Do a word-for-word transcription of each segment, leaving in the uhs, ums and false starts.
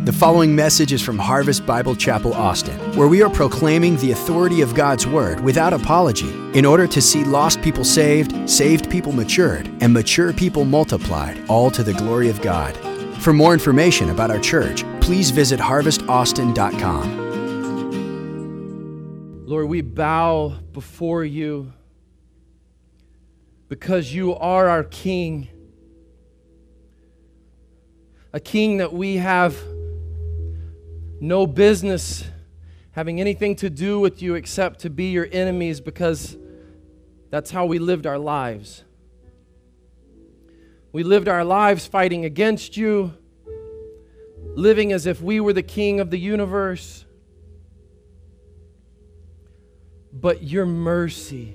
The following message is from Harvest Bible Chapel, Austin, where we are proclaiming the authority of God's Word without apology in order to see lost people saved, saved people matured, and mature people multiplied, all to the glory of God. For more information about our church, please visit harvest austin dot com. Lord, we bow before you because you are our King, a King that we have no business having anything to do with you except to be your enemies, because that's how we lived our lives. We lived our lives fighting against you, living as if we were the king of the universe. But your mercy,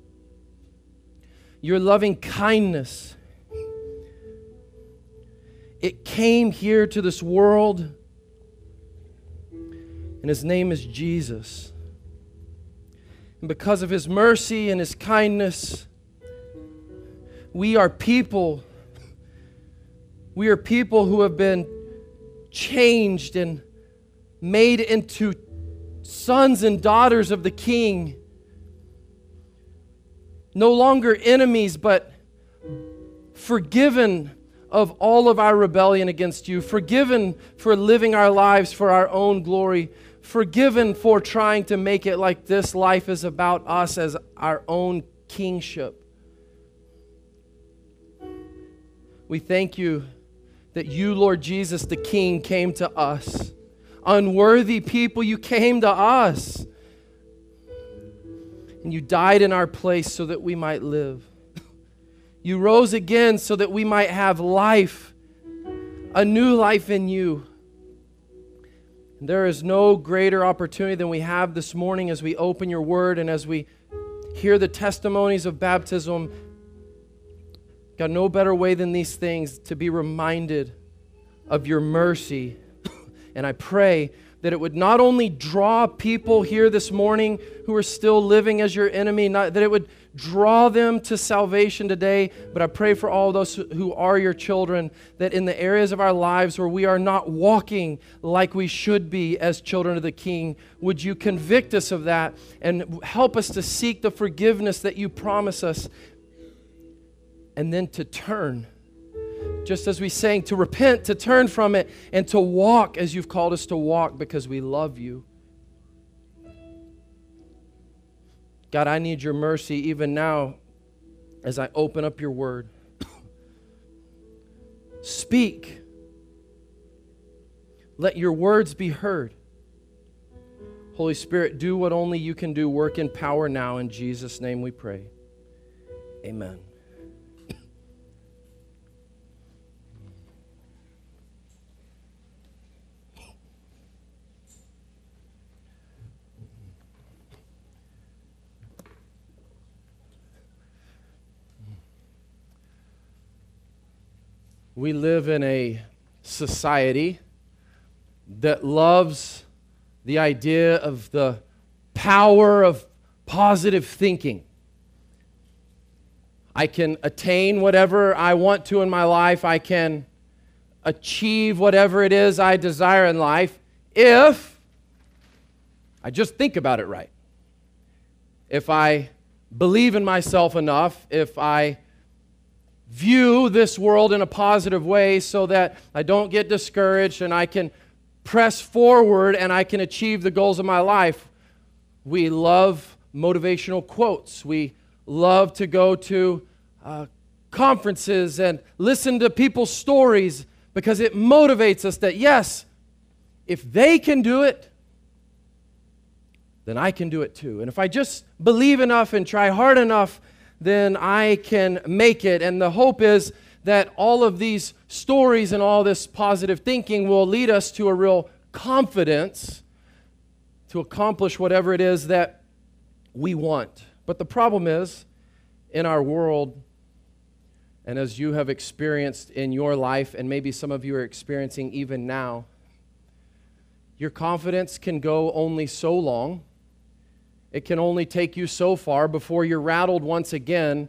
your loving kindness, it came here to this world, and His name is Jesus. And because of His mercy and His kindness, we are people, we are people who have been changed and made into sons and daughters of the King. No longer enemies, but forgiven of all of our rebellion against you, forgiven for living our lives for our own glory, forgiven for trying to make it like this life is about us as our own kingship. We thank you that you, Lord Jesus, the King, came to us. Unworthy people, you came to us. And you died in our place so that we might live. You rose again so that we might have life, a new life in you. And there is no greater opportunity than we have this morning as we open your word and as we hear the testimonies of baptism. God, no better way than these things to be reminded of your mercy. And I pray that it would not only draw people here this morning who are still living as your enemy, not, that it would draw them to salvation today, but I pray for all those who are your children, that in the areas of our lives where we are not walking like we should be as children of the King, would you convict us of that and help us to seek the forgiveness that you promise us, and then to turn. Just as we sang, to repent, to turn from it, and to walk as you've called us to walk because we love you. God, I need your mercy even now as I open up your word. Speak. Let your words be heard. Holy Spirit, do what only you can do. Work in power now. In Jesus' name we pray. Amen. We live in a society that loves the idea of the power of positive thinking. I can attain whatever I want to in my life. I can achieve whatever it is I desire in life if I just think about it right. If I believe in myself enough, if I view this world in a positive way so that I don't get discouraged and I can press forward and I can achieve the goals of my life. We love motivational quotes. We love to go to uh, conferences and listen to people's stories because it motivates us that, yes, if they can do it, then I can do it too. And if I just believe enough and try hard enough, then I can make it. And the hope is that all of these stories and all this positive thinking will lead us to a real confidence to accomplish whatever it is that we want. But the problem is, in our world, and as you have experienced in your life, and maybe some of you are experiencing even now, your confidence can go only so long. It can only take you so far before you're rattled once again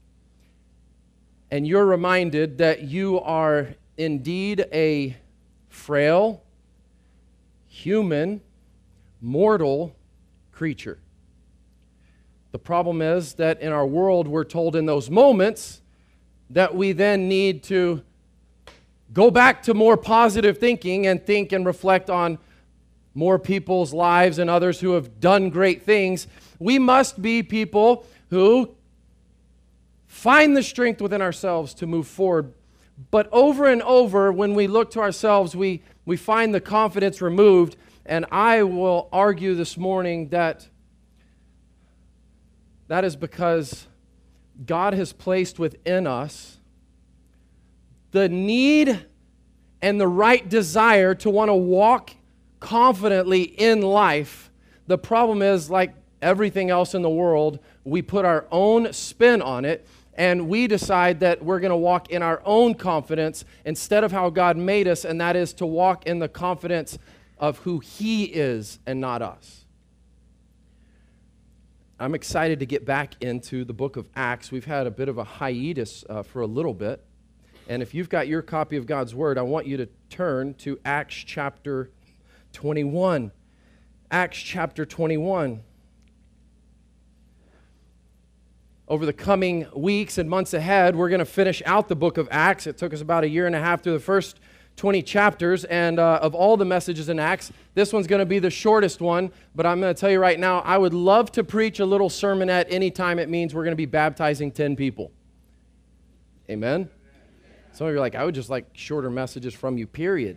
and you're reminded that you are indeed a frail, human, mortal creature. The problem is that in our world, we're told in those moments that we then need to go back to more positive thinking and think and reflect on more people's lives and others who have done great things. We must be people who find the strength within ourselves to move forward. But over and over, when we look to ourselves, we, we find the confidence removed. And I will argue this morning that that is because God has placed within us the need and the right desire to want to walk confidently in life. The problem is, like everything else in the world, we put our own spin on it, and we decide that we're going to walk in our own confidence instead of how God made us, and that is to walk in the confidence of who He is and not us. I'm excited to get back into the book of Acts. We've had a bit of a hiatus uh, for a little bit. And if you've got your copy of God's Word, I want you to turn to Acts chapter twenty-one. Acts chapter twenty-one. Over the coming weeks and months ahead, we're going to finish out the book of Acts. It took us about a year and a half through the first twenty chapters, and uh, of all the messages in Acts, this one's going to be the shortest one, but I'm going to tell you right now, I would love to preach a little sermonette anytime it means we're going to be baptizing ten people. Amen? Some of you are like, I would just like shorter messages from you, period.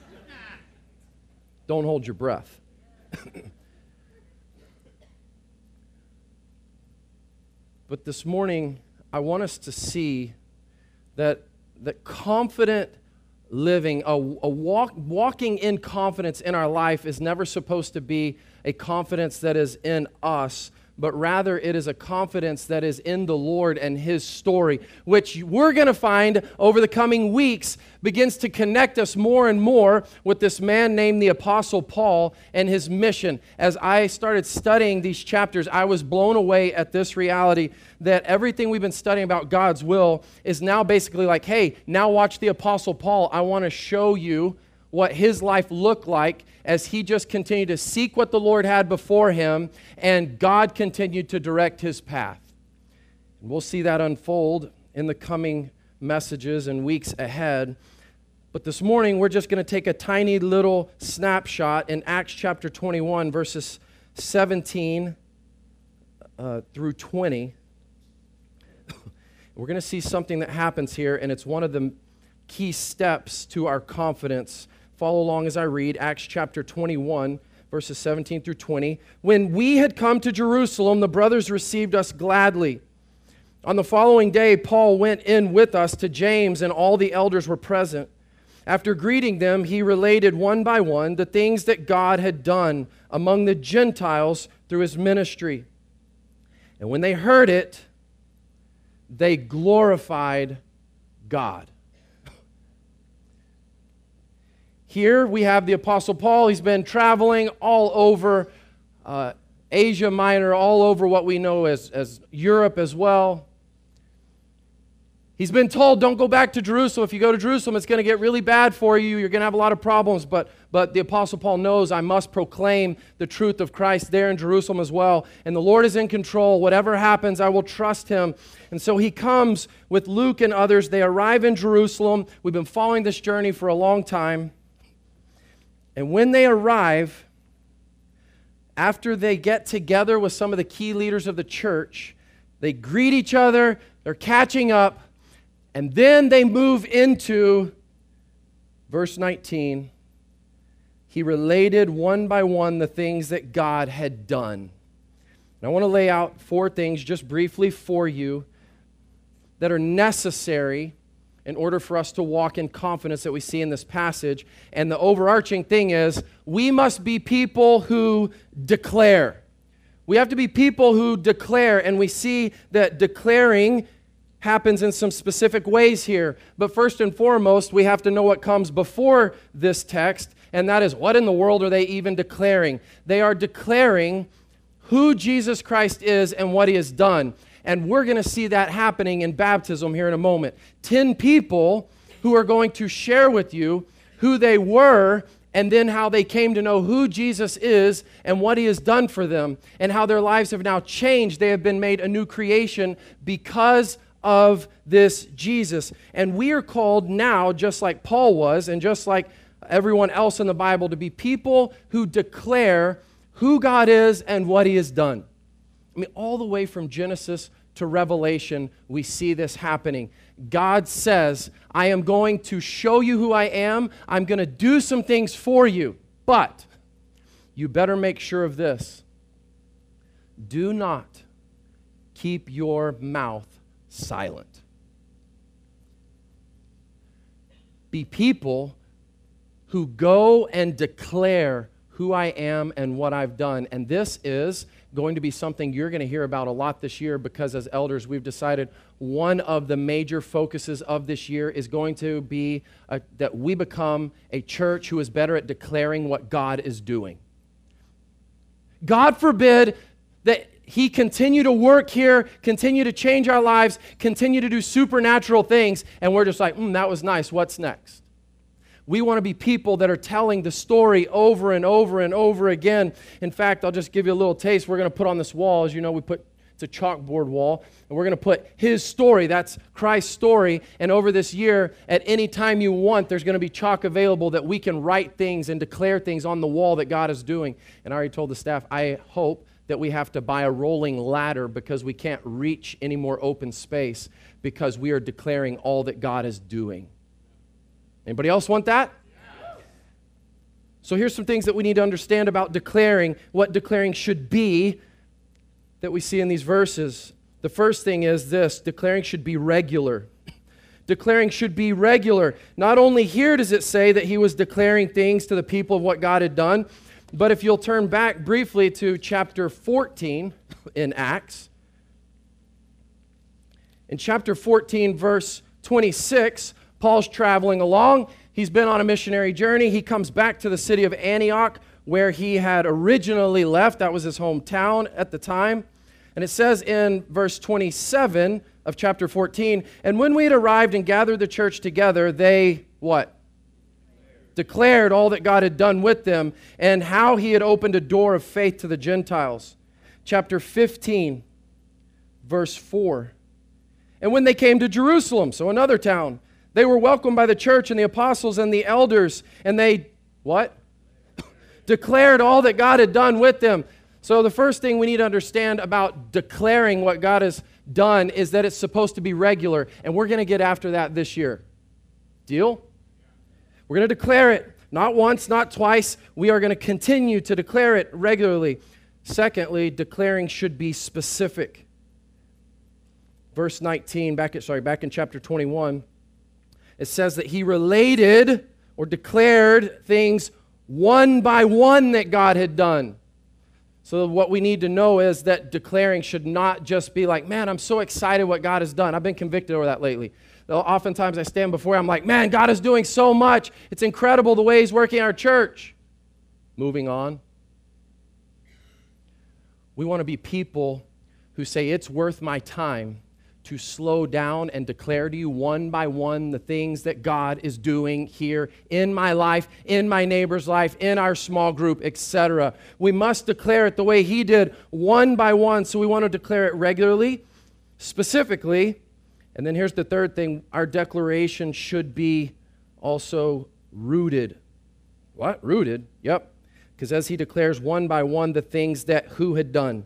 Don't hold your breath. But this morning, I want us to see that, that confident living, a, a walk, walking in confidence in our life is never supposed to be a confidence that is in us, but rather it is a confidence that is in the Lord and His story, which we're going to find over the coming weeks begins to connect us more and more with this man named the Apostle Paul and his mission. As I started studying these chapters, I was blown away at this reality that everything we've been studying about God's will is now basically like, hey, now watch the Apostle Paul. I want to show you what his life looked like as he just continued to seek what the Lord had before him, and God continued to direct his path. And we'll see that unfold in the coming messages and weeks ahead. But this morning, we're just going to take a tiny little snapshot in Acts chapter twenty-one, verses seventeen uh, through twenty. We're going to see something that happens here, and it's one of the key steps to our confidence. Follow along as I read Acts chapter twenty-one, verses seventeen through twenty. When we had come to Jerusalem, the brothers received us gladly. On the following day, Paul went in with us to James, and all the elders were present. After greeting them, he related one by one the things that God had done among the Gentiles through his ministry. And when they heard it, they glorified God. Here we have the Apostle Paul. He's been traveling all over uh, Asia Minor, all over what we know as, as Europe as well. He's been told, don't go back to Jerusalem. If you go to Jerusalem, it's going to get really bad for you. You're going to have a lot of problems. But, but the Apostle Paul knows I must proclaim the truth of Christ there in Jerusalem as well. And the Lord is in control. Whatever happens, I will trust Him. And so he comes with Luke and others. They arrive in Jerusalem. We've been following this journey for a long time. And when they arrive, after they get together with some of the key leaders of the church, they greet each other, they're catching up, and then they move into verse nineteen. He related one by one the things that God had done. And I want to lay out four things just briefly for you that are necessary in order for us to walk in confidence that we see in this passage. And the overarching thing is, we must be people who declare. We have to be people who declare, and we see that declaring happens in some specific ways here. But first and foremost, we have to know what comes before this text, and that is, what in the world are they even declaring? They are declaring who Jesus Christ is and what He has done. And we're going to see that happening in baptism here in a moment. Ten people who are going to share with you who they were and then how they came to know who Jesus is and what he has done for them and how their lives have now changed. They have been made a new creation because of this Jesus. And we are called now, just like Paul was and just like everyone else in the Bible, to be people who declare who God is and what he has done. I mean, all the way from Genesis to Revelation, we see this happening. God says, I am going to show you who I am. I'm going to do some things for you. But you better make sure of this. Do not keep your mouth silent. Be people who go and declare who I am and what I've done. And this is going to be something you're going to hear about a lot this year, because as elders, we've decided one of the major focuses of this year is going to be a, that we become a church who is better at declaring what God is doing. God forbid that he continue to work here, continue to change our lives, continue to do supernatural things, and we're just like, mm, that was nice, what's next? We want to be people that are telling the story over and over and over again. In fact, I'll just give you a little taste. We're going to put on this wall, as you know, we put, it's a chalkboard wall, and we're going to put his story, that's Christ's story, and over this year, at any time you want, there's going to be chalk available that we can write things and declare things on the wall that God is doing. And I already told the staff, I hope that we have to buy a rolling ladder because we can't reach any more open space because we are declaring all that God is doing. Anybody else want that? Yeah. So here's some things that we need to understand about declaring, what declaring should be that we see in these verses. The first thing is this: declaring should be regular. Declaring should be regular. Not only here does it say that he was declaring things to the people of what God had done, but if you'll turn back briefly to chapter fourteen in Acts, in chapter fourteen, verse twenty-six, Paul's traveling along. He's been on a missionary journey. He comes back to the city of Antioch, where he had originally left. That was his hometown at the time. And it says in verse twenty-seven of chapter fourteen, and when we had arrived and gathered the church together, they, what? Declared all that God had done with them and how he had opened a door of faith to the Gentiles. Chapter fifteen, verse four. And when they came to Jerusalem, so another town, they were welcomed by the church and the apostles and the elders, and they, what? Declared all that God had done with them. So the first thing we need to understand about declaring what God has done is that it's supposed to be regular, and we're going to get after that this year. Deal? We're going to declare it, not once, not twice. We are going to continue to declare it regularly. Secondly, declaring should be specific. Verse nineteen, back at, sorry, back in chapter twenty-one, it says that he related or declared things one by one that God had done. So what we need to know is that declaring should not just be like, man, I'm so excited what God has done. I've been convicted over that lately. Oftentimes I stand before him, I'm like, man, God is doing so much. It's incredible the way he's working in our church. Moving on. We want to be people who say it's worth my time to slow down and declare to you one by one the things that God is doing here in my life, in my neighbor's life, in our small group, et cetera. We must declare it the way he did, one by one, so we want to declare it regularly, specifically. And then here's the third thing: our declaration should be also rooted. What? Rooted? Yep. Because as he declares one by one the things that who had done?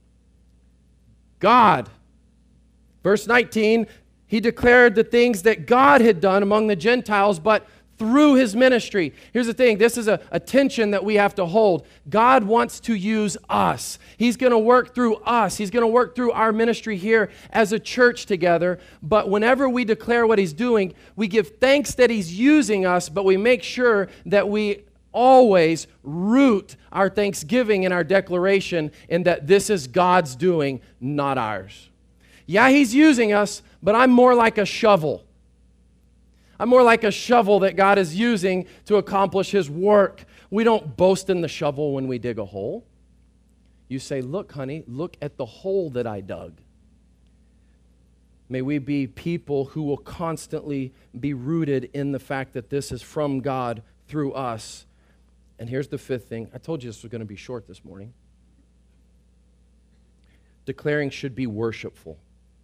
God. Verse nineteen, he declared the things that God had done among the Gentiles, but through his ministry. Here's the thing, this is a, a tension that we have to hold. God wants to use us. He's going to work through us. He's going to work through our ministry here as a church together. But whenever we declare what he's doing, we give thanks that he's using us, but we make sure that we always root our thanksgiving and our declaration in that this is God's doing, not ours. Yeah, he's using us, but I'm more like a shovel. I'm more like a shovel that God is using to accomplish his work. We don't boast in the shovel when we dig a hole. You say, look, honey, look at the hole that I dug. May we be people who will constantly be rooted in the fact that this is from God through us. And here's the fifth thing. I told you this was going to be short this morning. Declaring should be worshipful.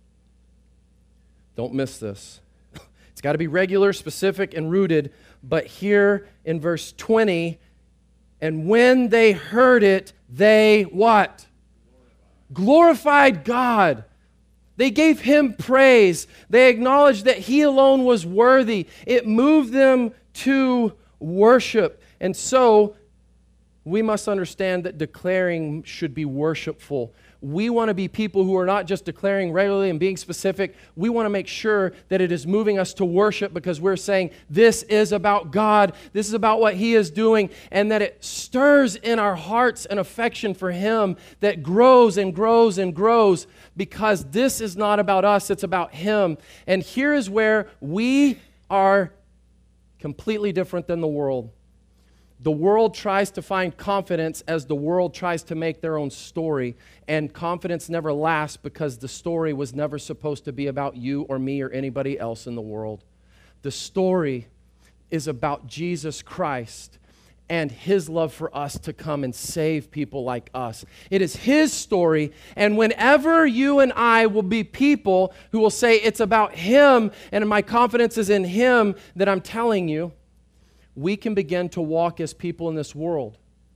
Don't miss this. It's got to be regular, specific, and rooted. But here in verse twenty, and when they heard it, they what? Glorified God. They gave Him praise. They acknowledged that He alone was worthy. It moved them to worship. And so, we must understand that declaring should be worshipful. We want to be people who are not just declaring regularly and being specific. We want to make sure that it is moving us to worship because we're saying this is about God. This is about what He is doing, and that it stirs in our hearts an affection for Him that grows and grows and grows because this is not about us, it's about Him. And here is where we are completely different than the world. The world tries to find confidence as the world tries to make their own story. And confidence never lasts because the story was never supposed to be about you or me or anybody else in the world. The story is about Jesus Christ and His love for us to come and save people like us. It is His story, and whenever you and I will be people who will say it's about Him and my confidence is in Him that I'm telling you, we can begin to walk as people in this world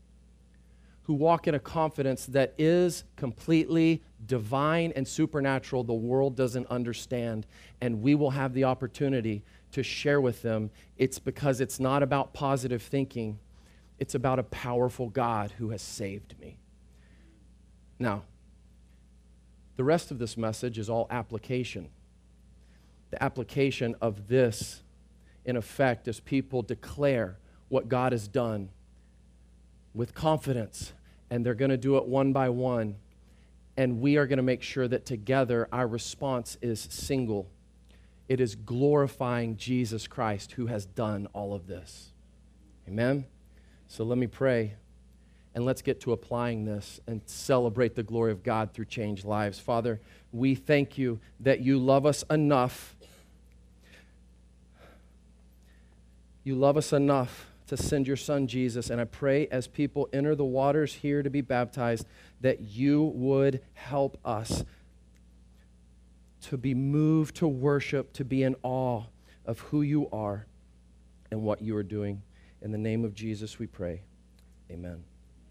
who walk in a confidence that is completely divine and supernatural the world doesn't understand, and we will have the opportunity to share with them. It's because it's not about positive thinking. It's about a powerful God who has saved me. Now, the rest of this message is all application. The application of this in effect as people declare what God has done with confidence, and they're going to do it one by one, and we are going to make sure that together our response is single. It is glorifying Jesus Christ who has done all of this. Amen? So let me pray, and let's get to applying this and celebrate the glory of God through changed lives. Father, we thank you that you love us enough You love us enough to send your Son, Jesus, and I pray as people enter the waters here to be baptized that you would help us to be moved to worship, to be in awe of who you are and what you are doing. In the name of Jesus we pray. Amen.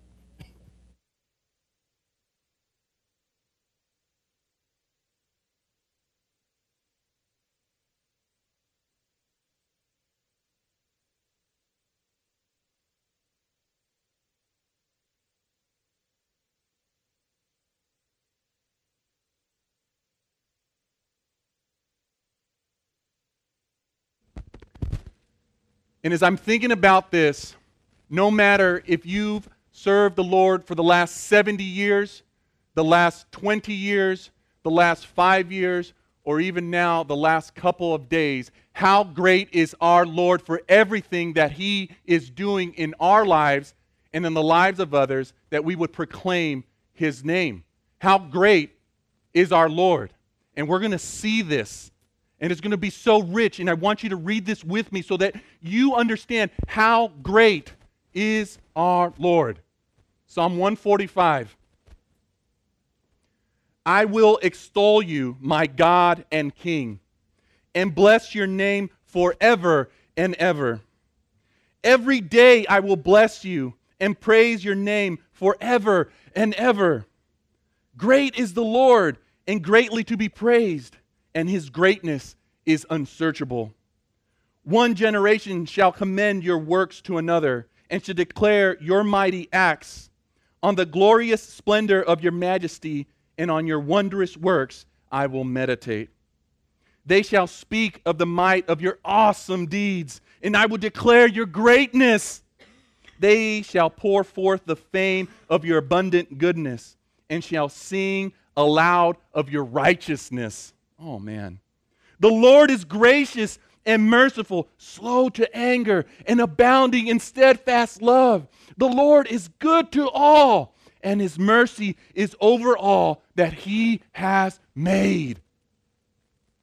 And as I'm thinking about this, no matter if you've served the Lord for the last seventy years, the last twenty years, the last five years, or even now the last couple of days, how great is our Lord for everything that He is doing in our lives and in the lives of others, that we would proclaim His name. How great is our Lord. And we're going to see this. And it's going to be so rich, and I want you to read this with me so that you understand how great is our Lord. Psalm one forty-five. I will extol you, my God and King, and bless your name forever and ever. Every day I will bless you and praise your name forever and ever. Great is the Lord and greatly to be praised, and His greatness is unsearchable. One generation shall commend your works to another, and shall declare your mighty acts. On the glorious splendor of your majesty and on your wondrous works I will meditate. They shall speak of the might of your awesome deeds, and I will declare your greatness. They shall pour forth the fame of your abundant goodness, and shall sing aloud of your righteousness. Oh, man. The Lord is gracious and merciful, slow to anger, and abounding in steadfast love. The Lord is good to all, and His mercy is over all that He has made.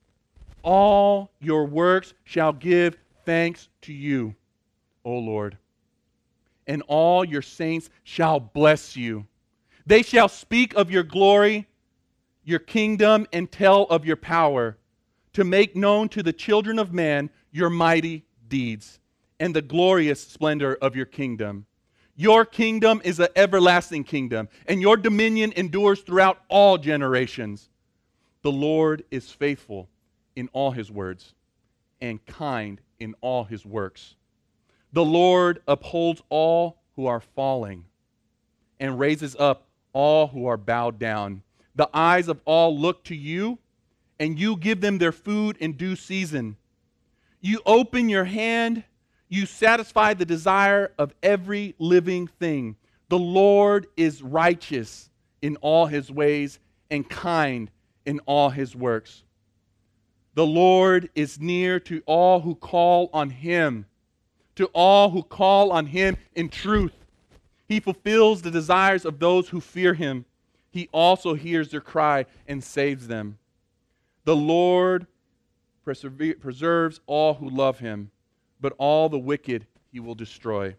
All your works shall give thanks to you, O Lord. And all your saints shall bless you. They shall speak of your glory, your kingdom, and tell of your power, to make known to the children of man your mighty deeds and the glorious splendor of your kingdom. Your kingdom is an everlasting kingdom, and your dominion endures throughout all generations. The Lord is faithful in all his words and kind in all his works. The Lord upholds all who are falling and raises up all who are bowed down. The eyes of all look to you, and you give them their food in due season. You open your hand, you satisfy the desire of every living thing. The Lord is righteous in all his ways and kind in all his works. The Lord is near to all who call on him, to all who call on him in truth. He fulfills the desires of those who fear him. He also hears their cry and saves them. The Lord persever- preserves all who love him, but all the wicked he will destroy.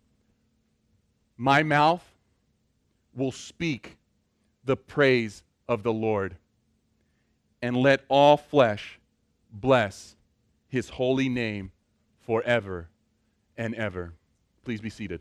My mouth will speak the praise of the Lord, and let all flesh bless his holy name forever and ever. Please be seated.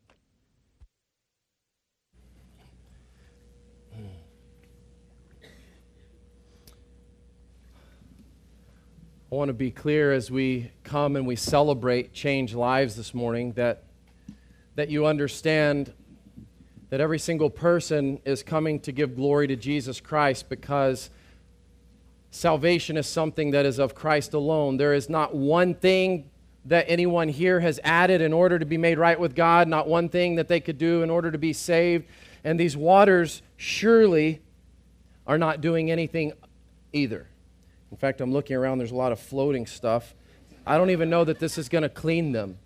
I want to be clear as we come and we celebrate Change Lives this morning that, that you understand that every single person is coming to give glory to Jesus Christ, because salvation is something that is of Christ alone. There is not one thing that anyone here has added in order to be made right with God, not one thing that they could do in order to be saved. And these waters surely are not doing anything either. In fact, I'm looking around, there's a lot of floating stuff. I don't even know that this is going to clean them.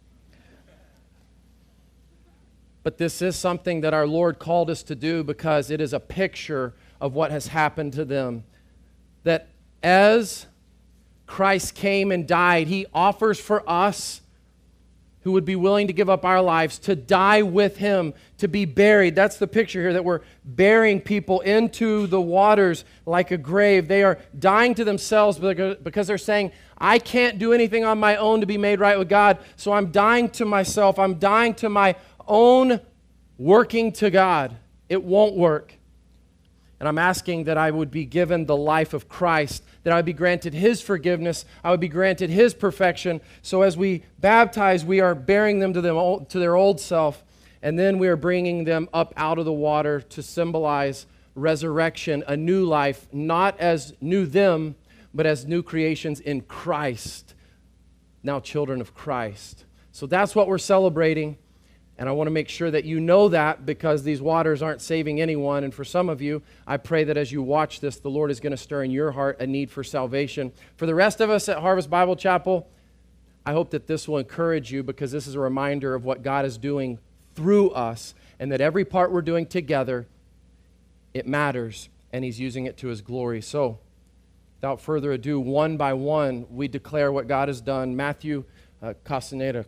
But this is something that our Lord called us to do, because it is a picture of what has happened to them. That as Christ came and died, he offers for us who would be willing to give up our lives to die with him, to be buried. That's the picture here, that we're burying people into the waters like a grave. They are dying to themselves because they're saying, I can't do anything on my own to be made right with God, so I'm dying to myself. I'm dying to my own working to God. It won't work. And I'm asking that I would be given the life of Christ, that I would be granted his forgiveness, I would be granted his perfection. So as we baptize, we are bearing them to, them, to their old self, and then we are bringing them up out of the water to symbolize resurrection, a new life, not as new them, but as new creations in Christ, now children of Christ. So that's what we're celebrating. And I want to make sure that you know that, because these waters aren't saving anyone. And for some of you, I pray that as you watch this, the Lord is going to stir in your heart a need for salvation. For the rest of us at Harvest Bible Chapel, I hope that this will encourage you, because this is a reminder of what God is doing through us, and that every part we're doing together, it matters, and he's using it to his glory. So, without further ado, one by one, we declare what God has done. Matthew uh, Castaneda.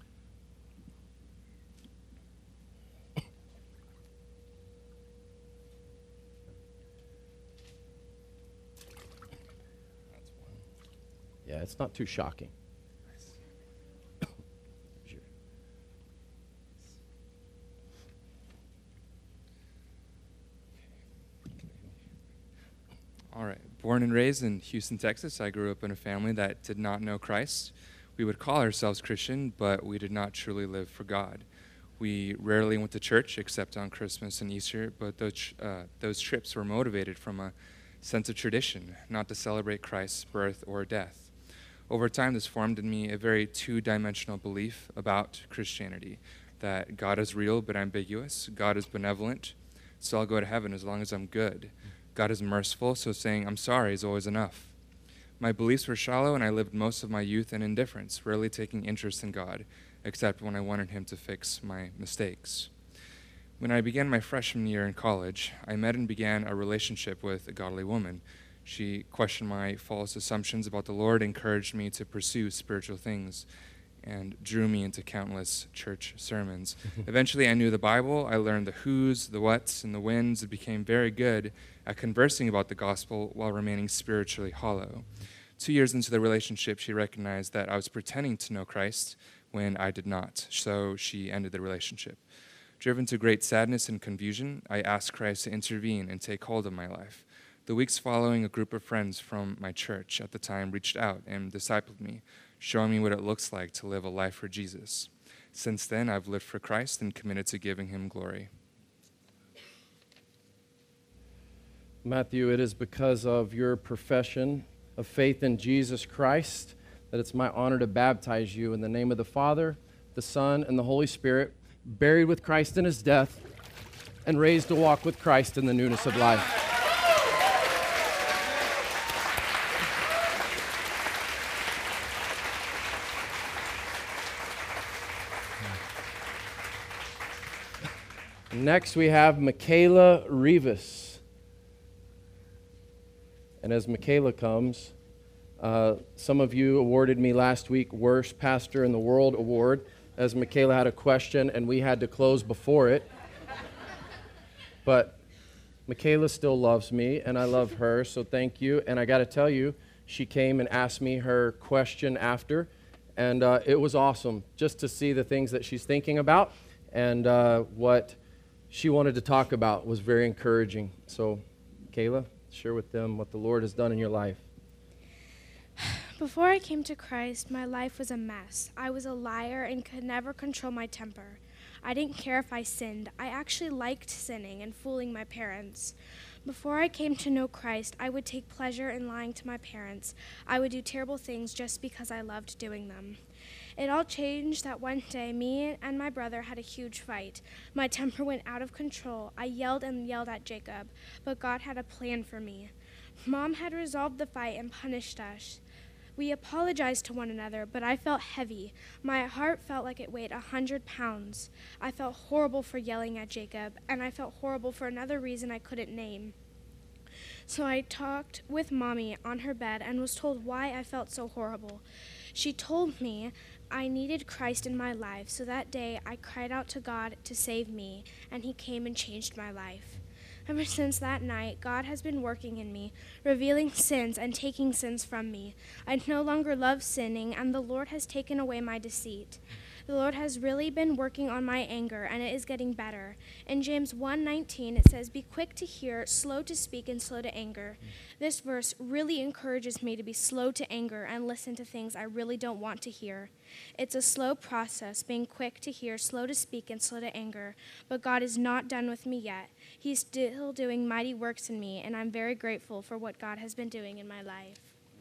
Yeah, it's not too shocking. All right. Born and raised in Houston, Texas, I grew up in a family that did not know Christ. We would call ourselves Christian, but we did not truly live for God. We rarely went to church except on Christmas and Easter, but those, uh, those trips were motivated from a sense of tradition, not to celebrate Christ's birth or death. Over time, this formed in me a very two-dimensional belief about Christianity, that God is real but ambiguous, God is benevolent, so I'll go to heaven as long as I'm good. God is merciful, so saying I'm sorry is always enough. My beliefs were shallow, and I lived most of my youth in indifference, rarely taking interest in God, except when I wanted him to fix my mistakes. When I began my freshman year in college, I met and began a relationship with a godly woman. She questioned my false assumptions about the Lord, encouraged me to pursue spiritual things, and drew me into countless church sermons. Eventually, I knew the Bible. I learned the who's, the what's, and the when's, and became very good at conversing about the gospel while remaining spiritually hollow. Two years into the relationship, she recognized that I was pretending to know Christ when I did not, so she ended the relationship. Driven to great sadness and confusion, I asked Christ to intervene and take hold of my life. The weeks following, a group of friends from my church at the time reached out and discipled me, showing me what it looks like to live a life for Jesus. Since then, I've lived for Christ and committed to giving him glory. Matthew, it is because of your profession of faith in Jesus Christ that it's my honor to baptize you in the name of the Father, the Son, and the Holy Spirit, buried with Christ in his death, and raised to walk with Christ in the newness of life. Next, we have Michaela Rivas. And as Michaela comes, uh, some of you awarded me last week Worst Pastor in the World Award, as Michaela had a question and we had to close before it. But Michaela still loves me, and I love her, so thank you. And I got to tell you, she came and asked me her question after, and uh, it was awesome just to see the things that she's thinking about, and uh, what she wanted to talk about was very encouraging. So, Kayla, share with them what the Lord has done in your life. Before I came to Christ, my life was a mess. I was a liar and could never control my temper. I didn't care if I sinned. I actually liked sinning and fooling my parents. Before I came to know Christ, I would take pleasure in lying to my parents. I would do terrible things just because I loved doing them. It all changed that one day me and my brother had a huge fight. My temper went out of control. I yelled and yelled at Jacob, but God had a plan for me. Mom had resolved the fight and punished us. We apologized to one another, but I felt heavy. My heart felt like it weighed a hundred pounds. I felt horrible for yelling at Jacob, and I felt horrible for another reason I couldn't name. So I talked with Mommy on her bed and was told why I felt so horrible. She told me I needed Christ in my life, so that day I cried out to God to save me, and he came and changed my life. Ever since that night, God has been working in me, revealing sins and taking sins from me. I no longer love sinning, and the Lord has taken away my deceit. The Lord has really been working on my anger, and it is getting better. In James one nineteen, it says, "Be quick to hear, slow to speak, and slow to anger." This verse really encourages me to be slow to anger and listen to things I really don't want to hear. It's a slow process, being quick to hear, slow to speak, and slow to anger. But God is not done with me yet. He's still doing mighty works in me, and I'm very grateful for what God has been doing in my life.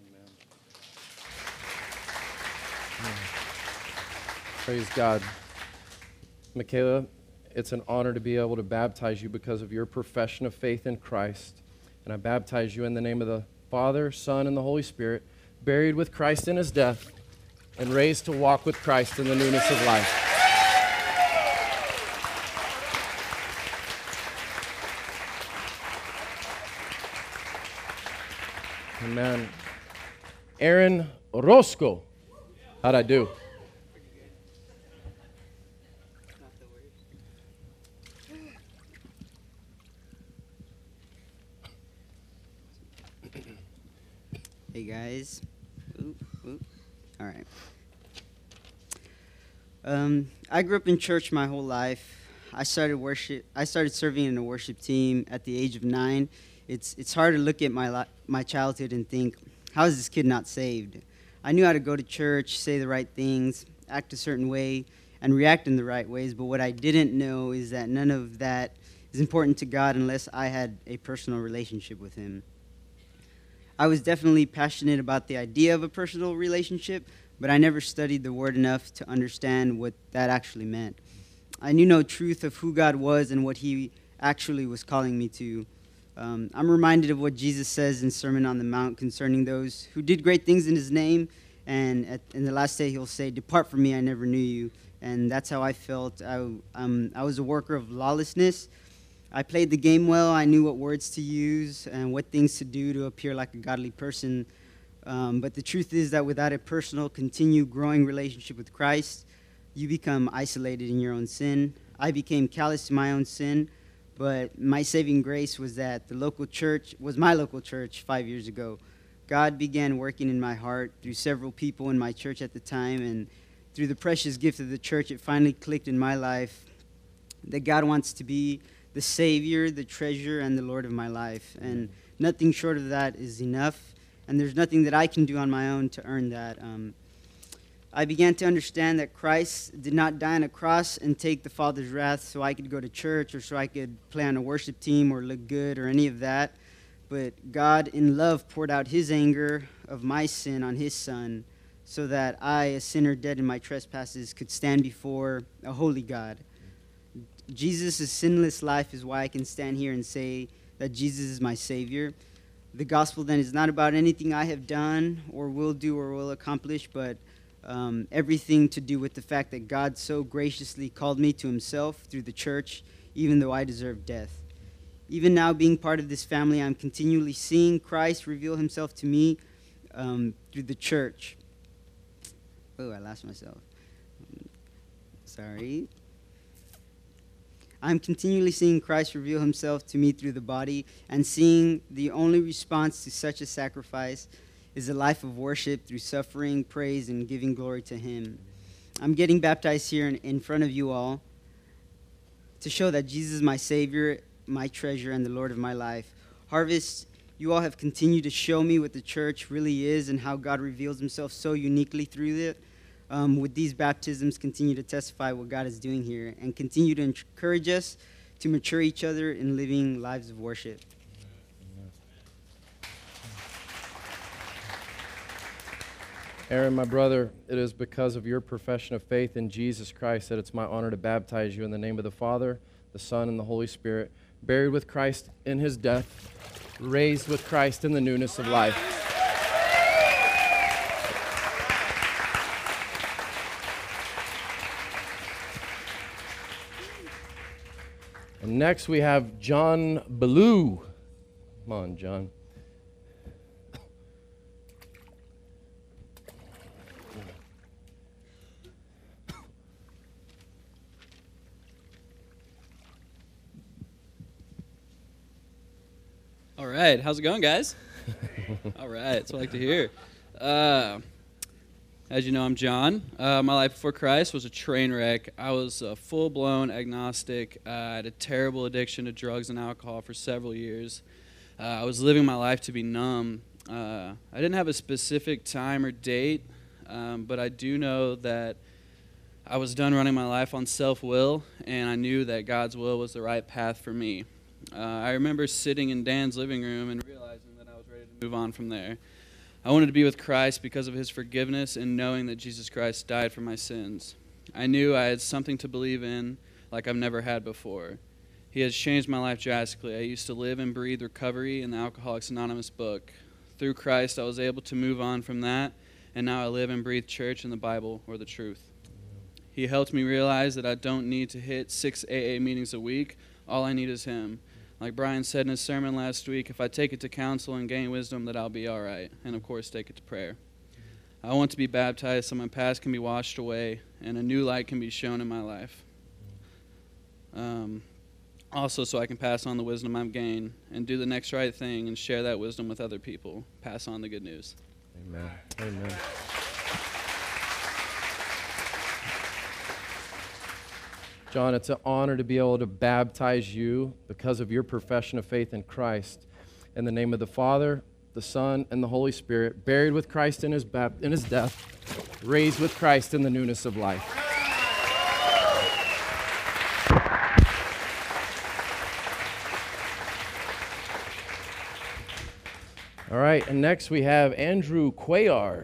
Amen. Praise God. Michaela, it's an honor to be able to baptize you because of your profession of faith in Christ. And I baptize you in the name of the Father, Son, and the Holy Spirit, buried with Christ in his death, and raised to walk with Christ in the newness of life. Amen. Aaron Orozco. How'd I do? Hey guys. Ooh, ooh. All right. Um, I grew up in church my whole life. I started worship. I started serving in a worship team at the age of nine. It's it's hard to look at my li- my childhood and think, how is this kid not saved? I knew how to go to church, say the right things, act a certain way, and react in the right ways. But what I didn't know is that none of that is important to God unless I had a personal relationship with him. I was definitely passionate about the idea of a personal relationship, but I never studied the word enough to understand what that actually meant. I knew no truth of who God was and what he actually was calling me to. Um, I'm reminded of what Jesus says in Sermon on the Mount concerning those who did great things in his name, and at, in the last day he'll say, "Depart from me, I never knew you." And that's how I felt. I, um, I was a worker of lawlessness. I played the game well. I knew what words to use and what things to do to appear like a godly person. Um, but the truth is that without a personal, continued, growing relationship with Christ, you become isolated in your own sin. I became callous to my own sin, but my saving grace was that the local church was my local church five years ago. God began working in my heart through several people in my church at the time, and through the precious gift of the church, it finally clicked in my life that God wants to be the Savior, the treasure, and the Lord of my life. And nothing short of that is enough, and there's nothing that I can do on my own to earn that. Um, I began to understand that Christ did not die on a cross and take the Father's wrath so I could go to church or so I could play on a worship team or look good or any of that. But God, in love, poured out his anger of my sin on his Son so that I, a sinner dead in my trespasses, could stand before a holy God. Jesus' sinless life is why I can stand here and say that Jesus is my Savior. The gospel then is not about anything I have done or will do or will accomplish, but um, everything to do with the fact that God so graciously called me to himself through the church, even though I deserved death. Even now, being part of this family, I'm continually seeing Christ reveal himself to me um, through the church. Oh, I lost myself. Sorry. I'm continually seeing Christ reveal himself to me through the body, and seeing the only response to such a sacrifice is a life of worship through suffering, praise, and giving glory to him. I'm getting baptized here in, in front of you all to show that Jesus is my Savior, my treasure, and the Lord of my life. Harvest, you all have continued to show me what the church really is and how God reveals himself so uniquely through it. Um, with these baptisms, continue to testify what God is doing here and continue to encourage us to mature each other in living lives of worship. Aaron, my brother, it is because of your profession of faith in Jesus Christ that it's my honor to baptize you in the name of the Father, the Son, and the Holy Spirit, buried with Christ in his death, raised with Christ in the newness of life. And next we have John Ballou. Come on, John. All right, how's it going, guys? All right, that's what I like to hear. Uh, as you know, I'm John. Uh, my life before Christ was a train wreck. I was a full-blown agnostic. Uh, I had a terrible addiction to drugs and alcohol for several years. Uh, I was living my life to be numb. Uh, I didn't have a specific time or date, um, but I do know that I was done running my life on self-will, and I knew that God's will was the right path for me. Uh, I remember sitting in Dan's living room and realizing that I was ready to move on from there. I wanted to be with Christ because of his forgiveness and knowing that Jesus Christ died for my sins. I knew I had something to believe in like I've never had before. He has changed my life drastically. I used to live and breathe recovery in the Alcoholics Anonymous book. Through Christ, I was able to move on from that, and now I live and breathe church and the Bible or the truth. He helped me realize that I don't need to hit six A A meetings a week. All I need is him. Like Brian said in his sermon last week, if I take it to counsel and gain wisdom, that I'll be all right. And, of course, take it to prayer. I want to be baptized so my past can be washed away and a new light can be shown in my life. Um, also, so I can pass on the wisdom I've gained and do the next right thing and share that wisdom with other people. Pass on the good news. Amen. Amen. John, it's an honor to be able to baptize you because of your profession of faith in Christ. In the name of the Father, the Son, and the Holy Spirit, buried with Christ in his, bap- in his death, raised with Christ in the newness of life. All right, and next we have Andrew Cuellar.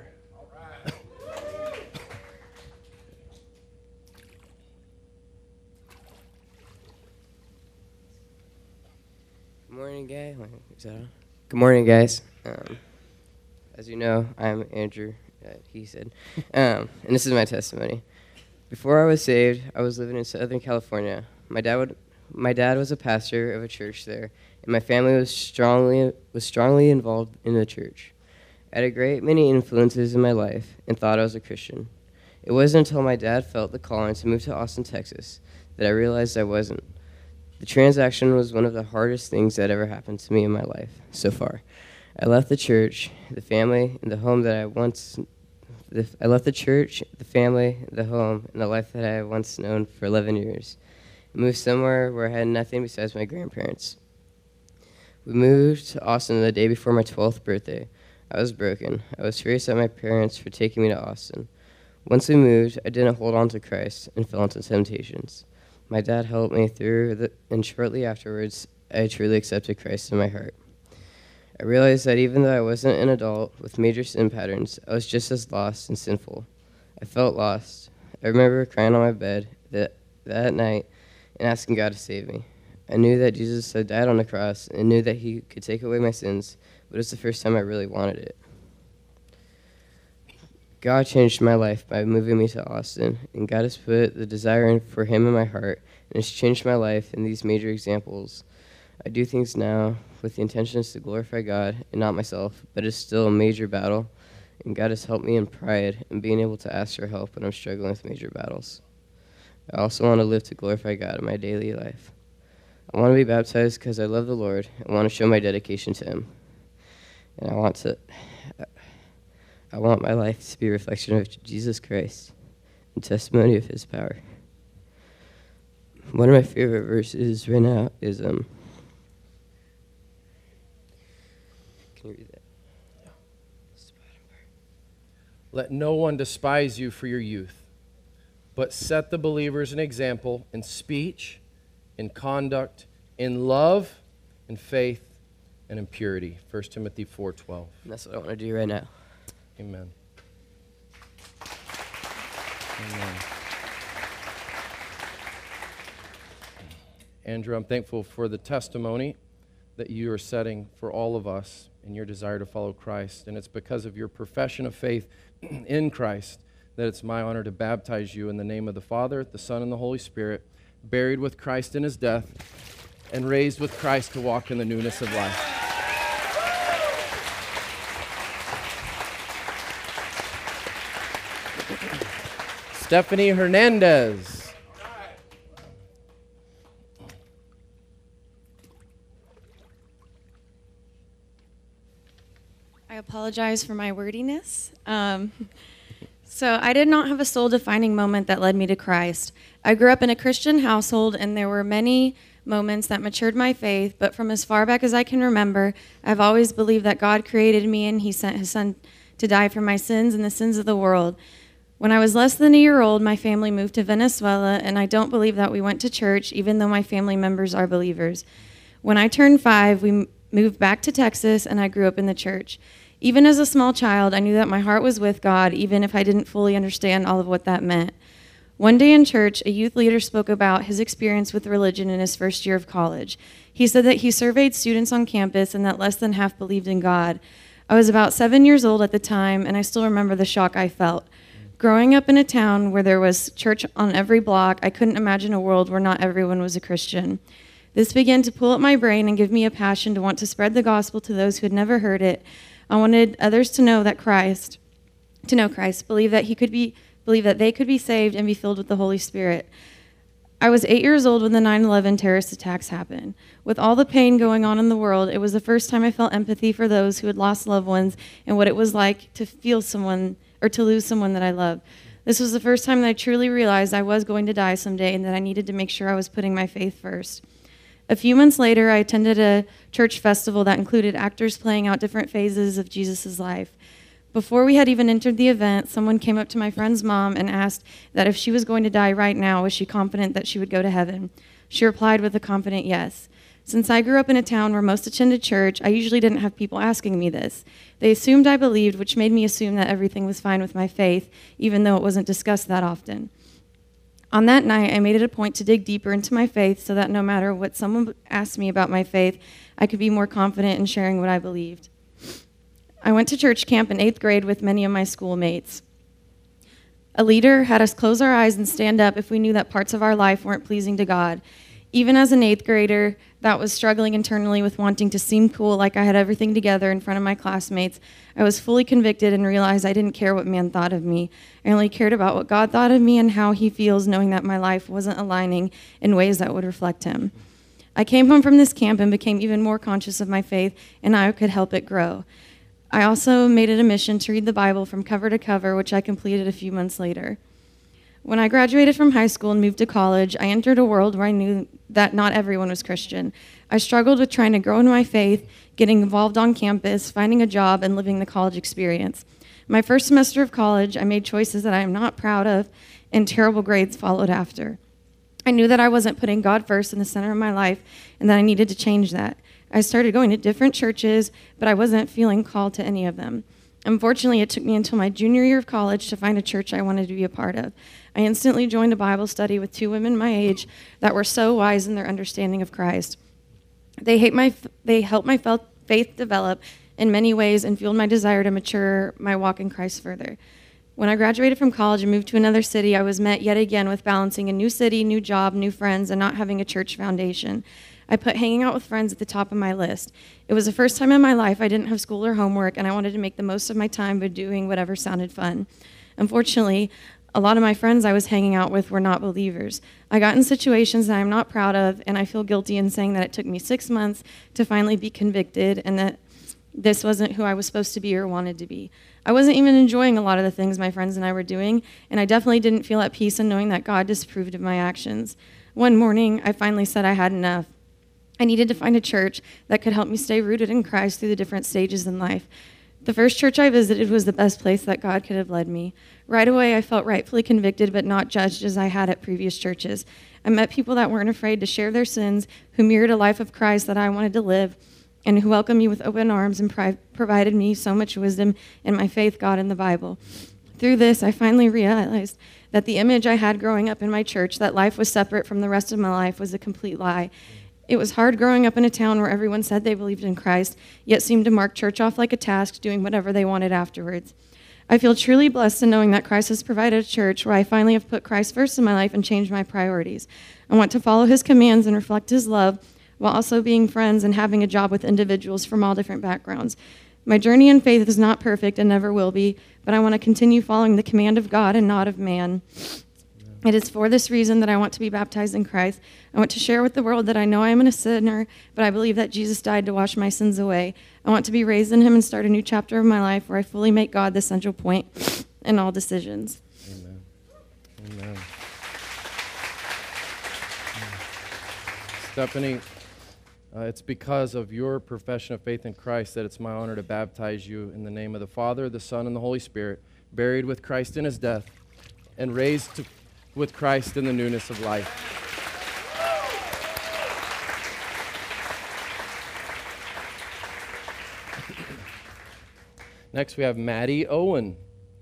Good morning, guys. Is that on? Good morning, guys. Um, as you know, I'm Andrew, uh, he said, um, and this is my testimony. Before I was saved, I was living in Southern California. My dad would, My dad was a pastor of a church there, and my family was strongly was strongly involved in the church. I had a great many influences in my life and thought I was a Christian. It wasn't until my dad felt the calling to move to Austin, Texas, that I realized I wasn't. The transaction was one of the hardest things that ever happened to me in my life so far. I left the church, the family, and the home that I once the, I left the church, the family, the home, and the life that I had once known for eleven years. I moved somewhere where I had nothing besides my grandparents. We moved to Austin the day before my twelfth birthday. I was broken. I was furious at my parents for taking me to Austin. Once we moved, I didn't hold on to Christ and fell into temptations. My dad helped me through, the, and shortly afterwards, I truly accepted Christ in my heart. I realized that even though I wasn't an adult with major sin patterns, I was just as lost and sinful. I felt lost. I remember crying on my bed that, that night and asking God to save me. I knew that Jesus had died on the cross and knew that he could take away my sins, but it was the first time I really wanted it. God changed my life by moving me to Austin, and God has put the desire for him in my heart, and has changed my life in these major examples. I do things now with the intentions to glorify God and not myself, but it's still a major battle, and God has helped me in pride and being able to ask for help when I'm struggling with major battles. I also want to live to glorify God in my daily life. I want to be baptized because I love the Lord and want to show my dedication to him. And I want to, I want my life to be a reflection of Jesus Christ and testimony of his power. One of my favorite verses right now is, um, can you read that? Yeah. Let no one despise you for your youth, but set the believers an example in speech, in conduct, in love, in faith, and in purity. First Timothy four twelve. And that's what I want to do right now. Amen. Amen. Andrew, I'm thankful for the testimony that you are setting for all of us in your desire to follow Christ. And it's because of your profession of faith in Christ that it's my honor to baptize you in the name of the Father, the Son, and the Holy Spirit, buried with Christ in his death, and raised with Christ to walk in the newness of life. Stephanie Hernandez. I apologize for my wordiness. Um, so I did not have a soul-defining moment that led me to Christ. I grew up in a Christian household, and there were many moments that matured my faith, but from as far back as I can remember, I've always believed that God created me and he sent his son to die for my sins and the sins of the world. When I was less than a year old, my family moved to Venezuela, and I don't believe that we went to church, even though my family members are believers. When I turned five, we moved back to Texas, and I grew up in the church. Even as a small child, I knew that my heart was with God, even if I didn't fully understand all of what that meant. One day in church, a youth leader spoke about his experience with religion in his first year of college. He said that he surveyed students on campus and that less than half believed in God. I was about seven years old at the time, and I still remember the shock I felt. Growing up in a town where there was church on every block, I couldn't imagine a world where not everyone was a Christian. This began to pull at my brain and give me a passion to want to spread the gospel to those who had never heard it. I wanted others to know that Christ, to know Christ, believe that he could be, believe that they could be saved and be filled with the Holy Spirit. I was eight years old when the nine eleven terrorist attacks happened. With all the pain going on in the world, it was the first time I felt empathy for those who had lost loved ones and what it was like to feel someone or to lose someone that I love. This was the first time that I truly realized I was going to die someday and that I needed to make sure I was putting my faith first. A few months later, I attended a church festival that included actors playing out different phases of Jesus' life. Before we had even entered the event, someone came up to my friend's mom and asked that if she was going to die right now, was she confident that she would go to heaven? She replied with a confident yes. Since I grew up in a town where most attended church, I usually didn't have people asking me this. They assumed I believed, which made me assume that everything was fine with my faith, even though it wasn't discussed that often. On that night, I made it a point to dig deeper into my faith so that no matter what someone asked me about my faith, I could be more confident in sharing what I believed. I went to church camp in eighth grade with many of my schoolmates. A leader had us close our eyes and stand up if we knew that parts of our life weren't pleasing to God. Even as an eighth grader that was struggling internally with wanting to seem cool, like I had everything together in front of my classmates, I was fully convicted and realized I didn't care what man thought of me. I only cared about what God thought of me and how he feels, knowing that my life wasn't aligning in ways that would reflect him. I came home from this camp and became even more conscious of my faith, and I could help it grow. I also made it a mission to read the Bible from cover to cover, which I completed a few months later. When I graduated from high school and moved to college, I entered a world where I knew that not everyone was Christian. I struggled with trying to grow in my faith, getting involved on campus, finding a job, and living the college experience. My first semester of college, I made choices that I am not proud of, and terrible grades followed after. I knew that I wasn't putting God first in the center of my life, and that I needed to change that. I started going to different churches, but I wasn't feeling called to any of them. Unfortunately, it took me until my junior year of college to find a church I wanted to be a part of. I instantly joined a Bible study with two women my age that were so wise in their understanding of Christ. They, hate my, they helped my faith develop in many ways and fueled my desire to mature my walk in Christ further. When I graduated from college and moved to another city, I was met yet again with balancing a new city, new job, new friends, and not having a church foundation. I put hanging out with friends at the top of my list. It was the first time in my life I didn't have school or homework, and I wanted to make the most of my time by doing whatever sounded fun. Unfortunately, a lot of my friends I was hanging out with were not believers. I got in situations that I'm not proud of, and I feel guilty in saying that it took me six months to finally be convicted and that this wasn't who I was supposed to be or wanted to be. I wasn't even enjoying a lot of the things my friends and I were doing, and I definitely didn't feel at peace in knowing that God disapproved of my actions. One morning, I finally said I had enough. I needed to find a church that could help me stay rooted in Christ through the different stages in life. The first church I visited was the best place that God could have led me. Right away, I felt rightfully convicted but not judged as I had at previous churches. I met people that weren't afraid to share their sins, who mirrored a life of Christ that I wanted to live, and who welcomed me with open arms and pri- provided me so much wisdom in my faith, God, and the Bible. Through this, I finally realized that the image I had growing up in my church, that life was separate from the rest of my life, was a complete lie. It was hard growing up in a town where everyone said they believed in Christ, yet seemed to mark church off like a task, doing whatever they wanted afterwards. I feel truly blessed in knowing that Christ has provided a church where I finally have put Christ first in my life and changed my priorities. I want to follow his commands and reflect his love, while also being friends and having a job with individuals from all different backgrounds. My journey in faith is not perfect and never will be, but I want to continue following the command of God and not of man. It is for this reason that I want to be baptized in Christ. I want to share with the world that I know I am a sinner, but I believe that Jesus died to wash my sins away. I want to be raised in him and start a new chapter of my life where I fully make God the central point in all decisions. Amen. Amen. Stephanie, uh, it's because of your profession of faith in Christ that it's my honor to baptize you in the name of the Father, the Son, and the Holy Spirit, buried with Christ in his death, and raised to with Christ in the newness of life. Next, we have Maddie Owen.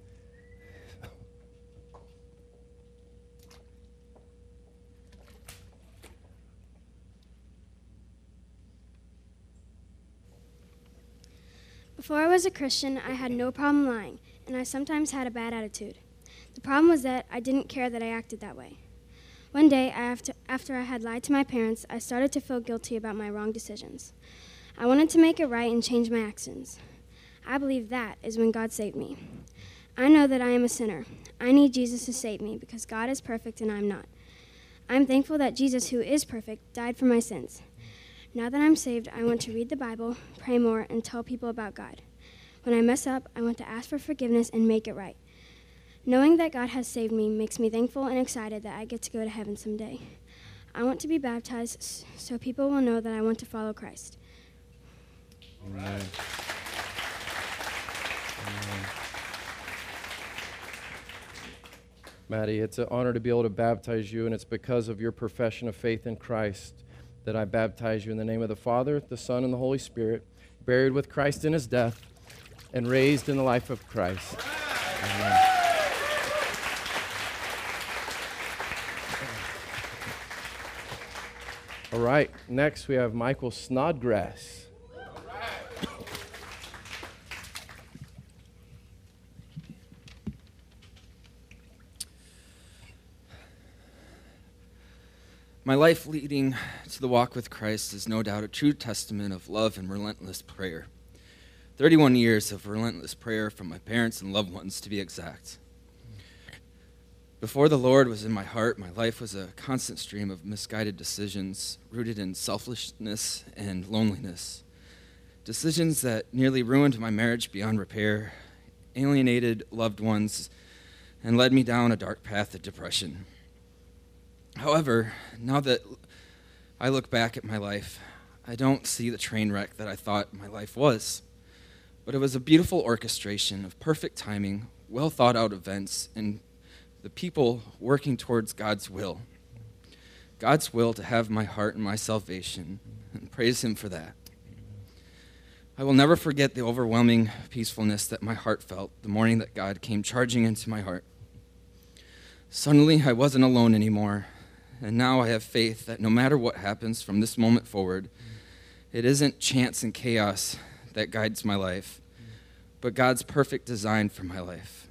Before I was a Christian, I had no problem lying, and I sometimes had a bad attitude. The problem was that I didn't care that I acted that way. One day, after, after I had lied to my parents, I started to feel guilty about my wrong decisions. I wanted to make it right and change my actions. I believe that is when God saved me. I know that I am a sinner. I need Jesus to save me because God is perfect and I'm not. I'm thankful that Jesus, who is perfect, died for my sins. Now that I'm saved, I want to read the Bible, pray more, and tell people about God. When I mess up, I want to ask for forgiveness and make it right. Knowing that God has saved me makes me thankful and excited that I get to go to heaven someday. I want to be baptized so people will know that I want to follow Christ. Amen. Amen. Maddie, it's an honor to be able to baptize you, and it's because of your profession of faith in Christ that I baptize you in the name of the Father, the Son, and the Holy Spirit, buried with Christ in his death, and raised in the life of Christ. Amen. All right, next we have Michael Snodgrass. My life leading to the walk with Christ is no doubt a true testament of love and relentless prayer. thirty-one years of relentless prayer from my parents and loved ones, to be exact. Before the Lord was in my heart, my life was a constant stream of misguided decisions rooted in selfishness and loneliness. Decisions that nearly ruined my marriage beyond repair, alienated loved ones, and led me down a dark path of depression. However, now that I look back at my life, I don't see the train wreck that I thought my life was. But it was a beautiful orchestration of perfect timing, well thought out events, and the people working towards God's will. God's will to have my heart and my salvation, and praise Him for that. I will never forget the overwhelming peacefulness that my heart felt the morning that God came charging into my heart. Suddenly, I wasn't alone anymore. And now I have faith that no matter what happens from this moment forward, it isn't chance and chaos that guides my life, but God's perfect design for my life.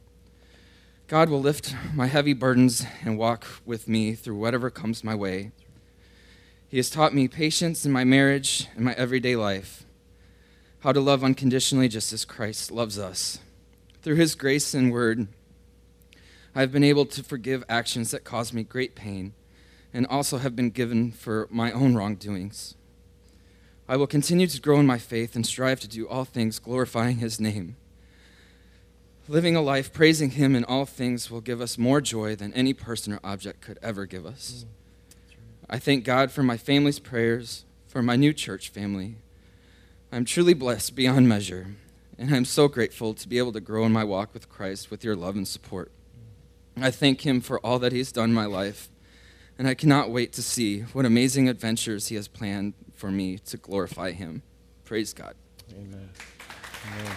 God will lift my heavy burdens and walk with me through whatever comes my way. He has taught me patience in my marriage and my everyday life, how to love unconditionally just as Christ loves us. Through His grace and word, I have been able to forgive actions that caused me great pain, and also have been given for my own wrongdoings. I will continue to grow in my faith and strive to do all things glorifying His name. Living a life praising Him in all things will give us more joy than any person or object could ever give us. I thank God for my family's prayers, for my new church family. I'm truly blessed beyond measure, and I'm so grateful to be able to grow in my walk with Christ with your love and support. I thank Him for all that He's done in my life, and I cannot wait to see what amazing adventures He has planned for me to glorify Him. Praise God. Amen. Amen.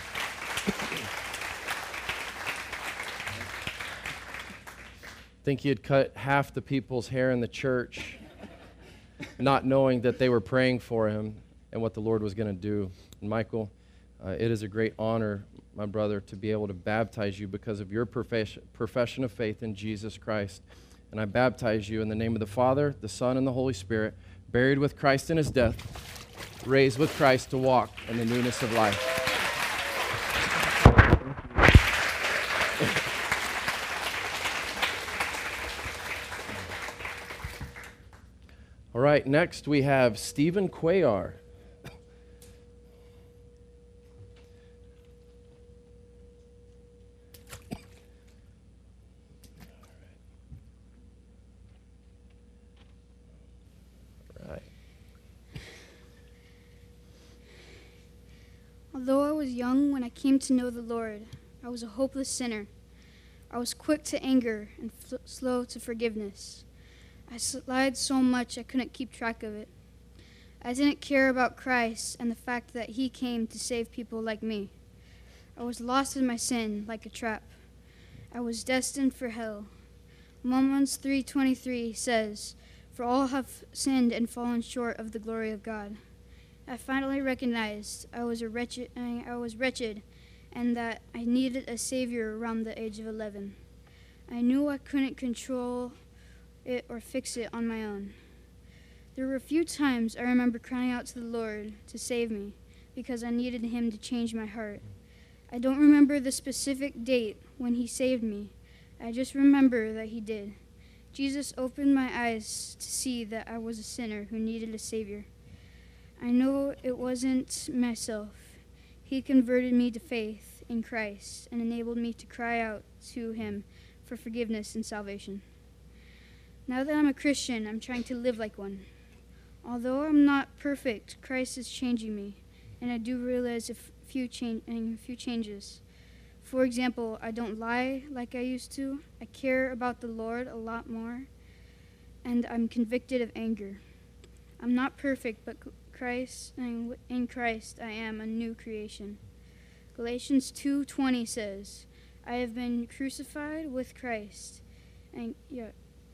I think he had cut half the people's hair in the church, not knowing that they were praying for him and what the Lord was going to do. And Michael, uh, it is a great honor, my brother, to be able to baptize you because of your profession, profession of faith in Jesus Christ. And I baptize you in the name of the Father, the Son, and the Holy Spirit, buried with Christ in His death, raised with Christ to walk in the newness of life. All right, next we have Stephen Cuellar. Although I was young when I came to know the Lord, I was a hopeless sinner. I was quick to anger and f- slow to forgiveness. I lied so much I couldn't keep track of it. I didn't care about Christ and the fact that He came to save people like me. I was lost in my sin like a trap. I was destined for hell. Romans three twenty-three says, "For all have sinned and fallen short of the glory of God." I finally recognized I was a wretched, I was wretched, and that I needed a Savior around the age of eleven. I knew I couldn't control it or fix it on my own. There were a few times I remember crying out to the Lord to save me because I needed Him to change my heart. I don't remember the specific date when He saved me. I just remember that He did. Jesus opened my eyes to see that I was a sinner who needed a Savior. I know it wasn't myself. He converted me to faith in Christ and enabled me to cry out to Him for forgiveness and salvation. Now that I'm a Christian, I'm trying to live like one. Although I'm not perfect, Christ is changing me, and I do realize a few, change, a few changes. For example, I don't lie like I used to. I care about the Lord a lot more, and I'm convicted of anger. I'm not perfect, but Christ, in Christ I am a new creation. Galatians two twenty says, "I have been crucified with Christ, and yeah,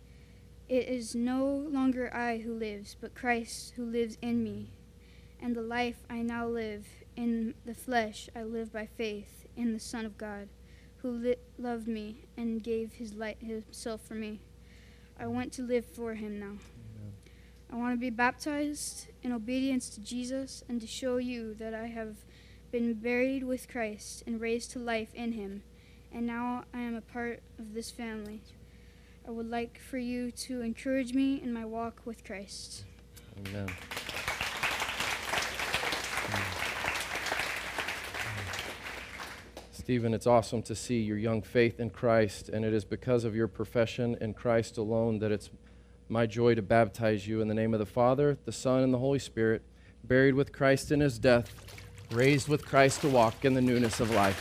it is no longer I who lives, but Christ who lives in me. And the life I now live in the flesh, I live by faith in the Son of God, who li- loved me and gave his life, Himself for me. I want to live for Him now." I want to be baptized in obedience to Jesus and to show you that I have been buried with Christ and raised to life in him, and now I am a part of this family. I would like for you to encourage me in my walk with Christ. Amen. Stephen, it's awesome to see your young faith in Christ, and it is because of your profession in Christ alone that it's my joy to baptize you in the name of the Father, the Son, and the Holy Spirit, buried with Christ in his death, raised with Christ to walk in the newness of life.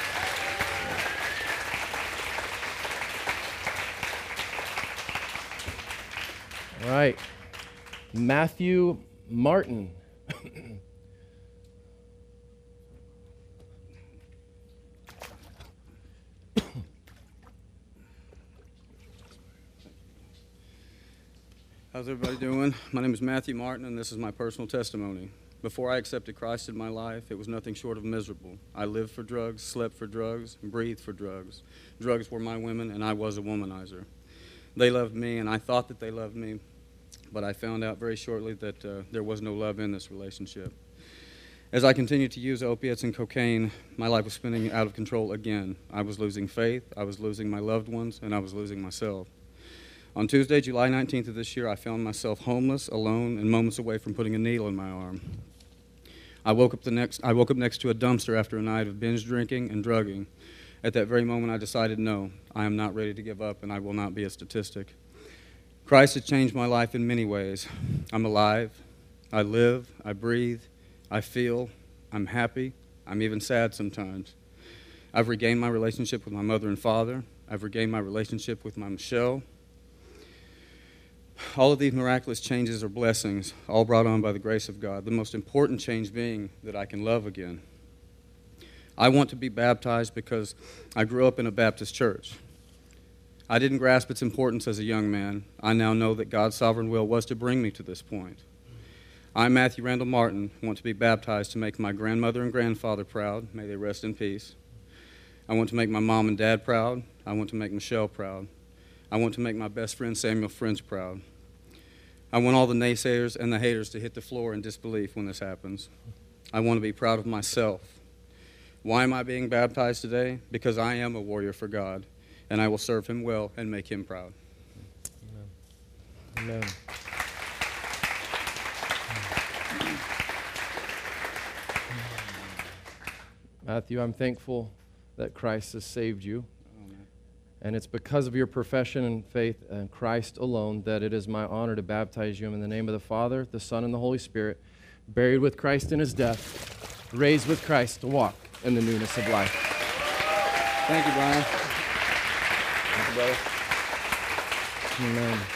All right, Matthew Martin. How's everybody doing? My name is Matthew Martin, and this is my personal testimony. Before I accepted Christ in my life, it was nothing short of miserable. I lived for drugs, slept for drugs, and breathed for drugs. Drugs were my women, and I was a womanizer. They loved me, and I thought that they loved me, but I found out very shortly that uh, there was no love in this relationship. As I continued to use opiates and cocaine, my life was spinning out of control again. I was losing faith, I was losing my loved ones, and I was losing myself. On Tuesday, July nineteenth of this year, I found myself homeless, alone, and moments away from putting a needle in my arm. I woke up the next I woke up next to a dumpster after a night of binge drinking and drugging. At that very moment, I decided, no, I am not ready to give up, and I will not be a statistic. Christ has changed my life in many ways. I'm alive, I live, I breathe, I feel, I'm happy, I'm even sad sometimes. I've regained my relationship with my mother and father. I've regained my relationship with my Michelle. All of these miraculous changes are blessings, all brought on by the grace of God, the most important change being that I can love again. I want to be baptized because I grew up in a Baptist church. I didn't grasp its importance as a young man. I now know that God's sovereign will was to bring me to this point. I, Matthew Randall Martin, want to be baptized to make my grandmother and grandfather proud. May they rest in peace. I want to make my mom and dad proud. I want to make Michelle proud. I want to make my best friend Samuel French proud. I want all the naysayers and the haters to hit the floor in disbelief when this happens. I want to be proud of myself. Why am I being baptized today? Because I am a warrior for God, and I will serve him well and make him proud. Amen. Amen. Matthew, I'm thankful that Christ has saved you. And it's because of your profession and faith in Christ alone that it is my honor to baptize you in the name of the Father, the Son, and the Holy Spirit, buried with Christ in his death, raised with Christ to walk in the newness of life. Thank you, Brian. Thank you, brother. Amen.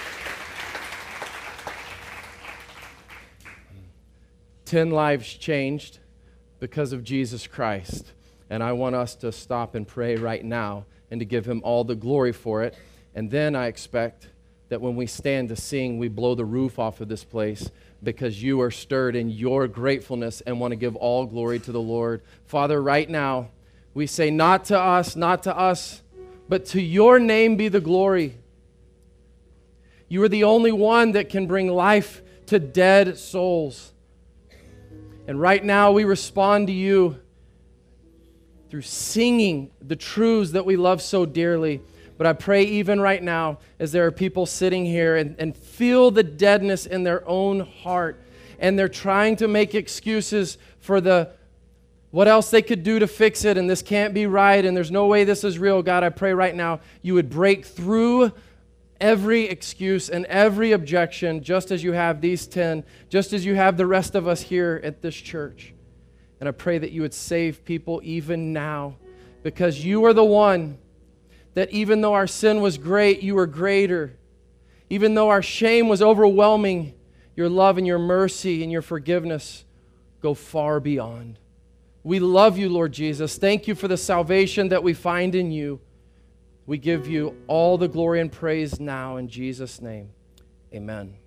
Ten lives changed because of Jesus Christ. And I want us to stop and pray right now and to give him all the glory for it. And then I expect that when we stand to sing, we blow the roof off of this place because you are stirred in your gratefulness and want to give all glory to the Lord. Father, right now, we say not to us, not to us, but to your name be the glory. You are the only one that can bring life to dead souls. And right now we respond to you through singing the truths that we love so dearly. But I pray even right now, as there are people sitting here and, and feel the deadness in their own heart, and they're trying to make excuses for the what else they could do to fix it, and this can't be right, and there's no way this is real. God, I pray right now you would break through every excuse and every objection, just as you have these ten, just as you have the rest of us here at this church. And I pray that you would save people even now, because you are the one that even though our sin was great, you were greater. Even though our shame was overwhelming, your love and your mercy and your forgiveness go far beyond. We love you, Lord Jesus. Thank you for the salvation that we find in you. We give you all the glory and praise now in Jesus' name. Amen.